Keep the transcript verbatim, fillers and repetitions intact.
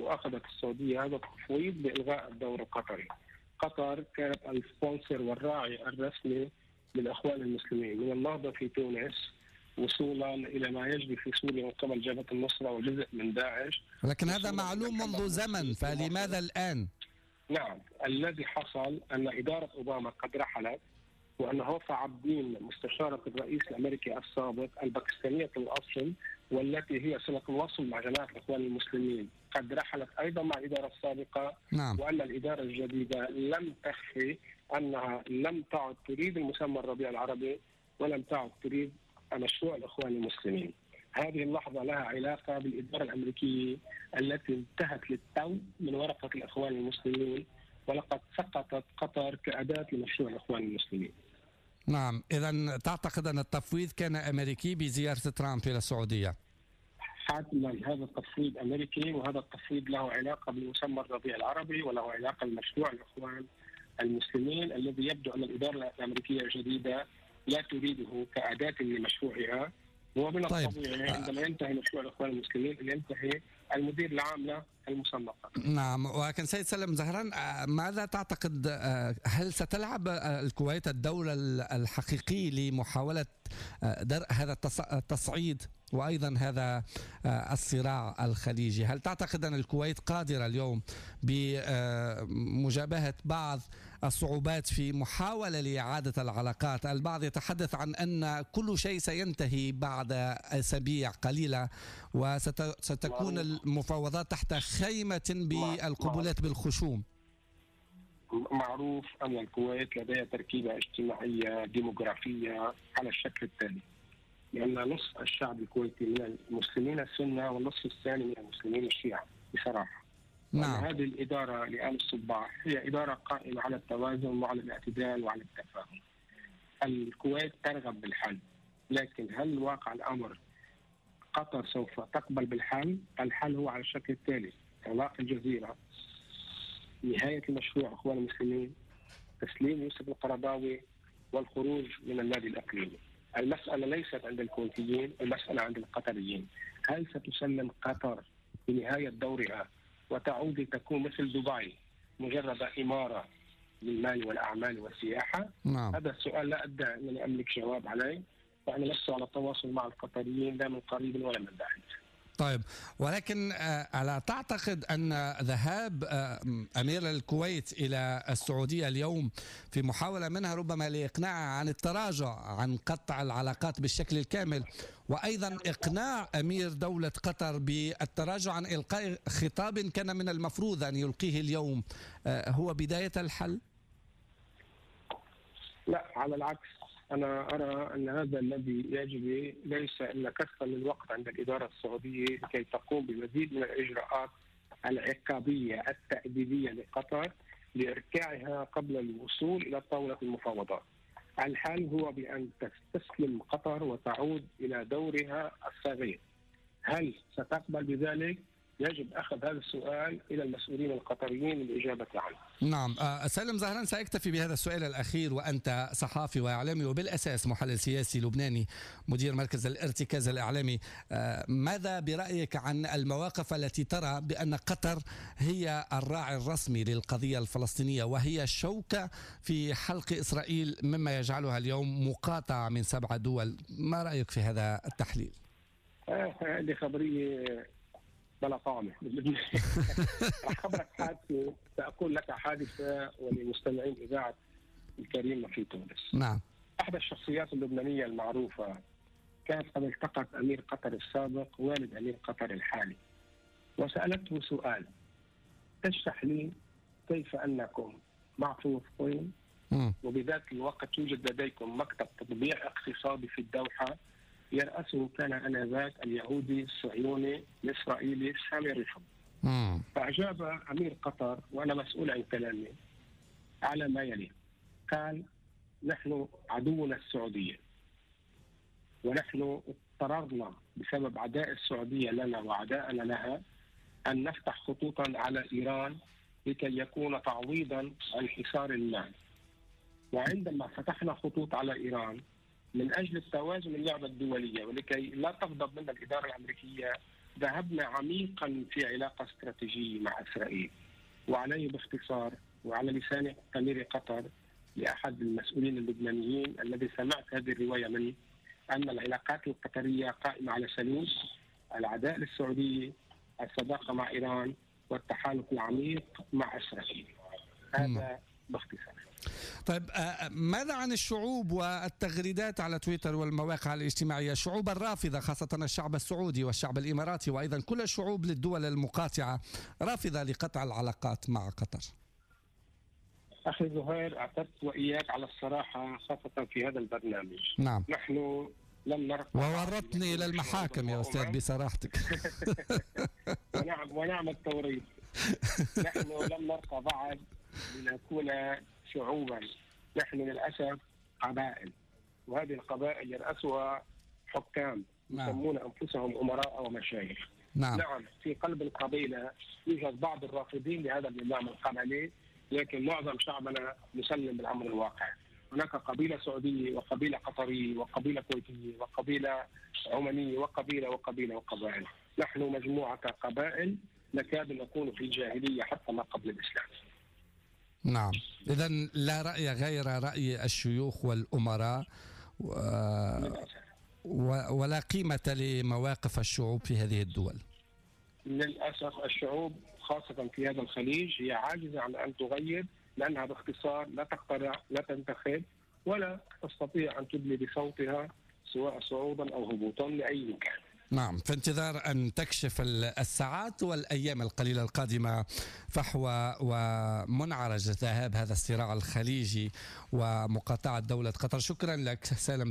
وأخذت السعودية هذا التفويض بإلغاء الدور القطري. قطر كانت السبونسر والراعي الرسمي للأخوان المسلمين من النهضة في تونس وصولا إلى ما يجري في سوريا من قبل جبهة النصرة وجزء من داعش. لكن هذا معلوم منذ زمن، فلماذا الآن؟ نعم، الذي حصل أن إدارة أوباما قد رحلت، وأن هوفا عابدين مستشارة الرئيس الأمريكي السابق الباكستانية الأصل والتي هي صلة الوصل مع جماعة الإخوان المسلمين قد رحلت أيضا مع الإدارة السابقة. نعم. وأن الإدارة الجديدة لم تخفي أنها لم تعد تريد المسمى الربيع العربي ولم تعد تريد مشروع الإخوان المسلمين. هذه اللحظة لها علاقة بالإدارة الأمريكية التي انتهت للتو من ورقة الإخوان المسلمين، ولقد سقطت قطر كأداة لمشروع الإخوان المسلمين. نعم، إذن تعتقد أن التفويض كان أمريكي بزيارة ترامب إلى السعودية؟ حتما هذا التفويض أمريكي، وهذا التفويض له علاقة بالمسمى الربيع العربي وله علاقة بمشروع الإخوان المسلمين الذي يبدو أن الإدارة الأمريكية الجديدة لا تريده كأداة لمشروعها. ومن طيب. الطبيعي عندما ينتهي مشروع الإخوان المسلمين ينتهي المدير العام له المسمى. نعم، ولكن سيد سلم زهران، ماذا تعتقد، هل ستلعب الكويت الدور الحقيقي لمحاولة درء هذا التصعيد وأيضا هذا الصراع الخليجي؟ هل تعتقد أن الكويت قادرة اليوم بمجابهة بعض الصعوبات في محاولة لإعادة العلاقات؟ البعض يتحدث عن أن كل شيء سينتهي بعد أسابيع قليلة وستكون المفاوضات تحت خيمة بالقبولات بالخشوم. معروف أن الكويت لديها تركيبة اجتماعية ديموغرافية على الشكل التالي، لأن نصف الشعب الكويتي من المسلمين السنة والنصف الثاني من المسلمين الشيعة بصراحة. نعم. هذه الإدارة لآل الصباح هي إدارة قائمة على التوازن وعلى الاعتدال وعلى التفاهم. الكويت ترغب بالحل، لكن هل واقع الأمر قطر سوف تقبل بالحل؟ الحل هو على الشكل التالي: إغلاق الجزيرة، نهاية المشروع إخوان المسلمين، تسليم يوسف القرضاوي، والخروج من النادي الإقليمي. المسألة ليست عند الكويتيين، المسألة عند القطريين. هل ستسلم قطر بنهاية دورها وتعود لتكون مثل دبي مجرد إمارة للمال والأعمال والسياحة؟ نعم. هذا السؤال لا أدعي أنني أملك جواب عليه، وأنا لست على تواصل مع القطريين لا من قريب ولا من بعيد. طيب، ولكن ألا تعتقد أن ذهاب أمير الكويت إلى السعودية اليوم في محاولة منها ربما لإقناعها عن التراجع عن قطع العلاقات بالشكل الكامل، وأيضا إقناع أمير دولة قطر بالتراجع عن إلقاء خطاب كان من المفروض أن يلقيه اليوم، هو بداية الحل؟ لا، على العكس، أنا أرى أن هذا الذي يجري ليس إلا كثرة من الوقت عند الإدارة السعودية لكي تقوم بمزيد من الإجراءات العقابية التأديبية لقطر لإركاعها قبل الوصول إلى طاولة المفاوضات. الحل هو بأن تستسلم قطر وتعود إلى دورها الصغير. هل ستقبل بذلك؟ يجب أخذ هذا السؤال إلى المسؤولين القطريين للإجابة عنه. نعم. أه سالم زهران، سأكتفي بهذا السؤال الأخير، وأنت صحافي وإعلامي وبالأساس محلل سياسي لبناني مدير مركز الارتكاز الإعلامي. أه ماذا برأيك عن المواقف التي ترى بأن قطر هي الراعي الرسمي للقضية الفلسطينية وهي شوكة في حلق إسرائيل مما يجعلها اليوم مقاطعة من سبعة دول؟ ما رأيك في هذا التحليل؟ هذه آه خبرية بلا طعمة. أخبرك حادثة، سأقول لك حادثة ولمستمعين إذاعة الكريمة في تونس. نعم. أحد الشخصيات اللبنانية المعروفة كانت قد التقت أمير قطر السابق والد أمير قطر الحالي، وسألته سؤال: تشرح لي كيف أنكم مع فلسطين وبذات الوقت يوجد لديكم مكتب تطبيع اقتصادي في الدوحة يرأسه كان آنذاك اليهودي الصهيوني الإسرائيلي سامي رفض. فأجاب أمير قطر وأنا مسؤول عن كلامي على ما يلي. قال: نحن عدونا السعودية، ونحن اضطررنا بسبب عداء السعودية لنا وعداءنا لها أن نفتح خطوطا على إيران لكي يكون تعويضا عن حصار المال. وعندما فتحنا خطوط على إيران من أجل التوازن اللعبة الدولية ولكي لا تغضب منا الإدارة الأمريكية ذهبنا عميقا في علاقة استراتيجية مع إسرائيل. وعلي باختصار وعلى لسان أمير قطر لأحد المسؤولين اللبنانيين الذي سمعت هذه الرواية منه أن العلاقات القطرية قائمة على ثالوث: العداء للسعودية، الصداقة مع إيران، والتحالف العميق مع إسرائيل. هذا باختصار. طيب ماذا عن الشعوب والتغريدات على تويتر والمواقع الاجتماعية؟ الشعوب الرافضة خاصة الشعب السعودي والشعب الإماراتي وأيضا كل الشعوب للدول المقاطعة رافضة لقطع العلاقات مع قطر. أخي زهير، اعتدت وإياك على الصراحة خاصة في هذا البرنامج. نعم. نحن لم نرفع وورطني إلى المحاكم يا أستاذ بصراحتك. ونعم ونعم التوريط. نحن لم نرقى بعد لنكون شعوبا، نحن للأسف قبائل، وهذه القبائل يرأسها حكام يسمون أنفسهم أمراء ومشايخ. نعم. نعم، في قلب القبيلة يوجد بعض الرافضين لهذا النظام القبلي، لكن معظم شعبنا مسلم بالأمر الواقع. هناك قبيلة سعودية وقبيلة قطرية وقبيلة كويتية وقبيلة عمانية وقبيلة وقبيلة وقبائل. نحن مجموعة قبائل نكاد نكون في الجاهلية حتى ما قبل الإسلام. نعم، إذا لا رأي غير رأي الشيوخ والأمراء و... ولا قيمة لمواقف الشعوب في هذه الدول. للأسف الشعوب خاصة في هذا الخليج هي عاجزة عن أن تغير، لأنها باختصار لا تقترع، لا تنتخب، ولا تستطيع أن تدلي بصوتها سواء صعودا أو هبوطا لأي مكان. نعم، في انتظار أن تكشف الساعات والأيام القليلة القادمة فحوى ومنعرج ذهاب هذا الصراع الخليجي ومقاطعة دولة قطر. شكرا لك سالم.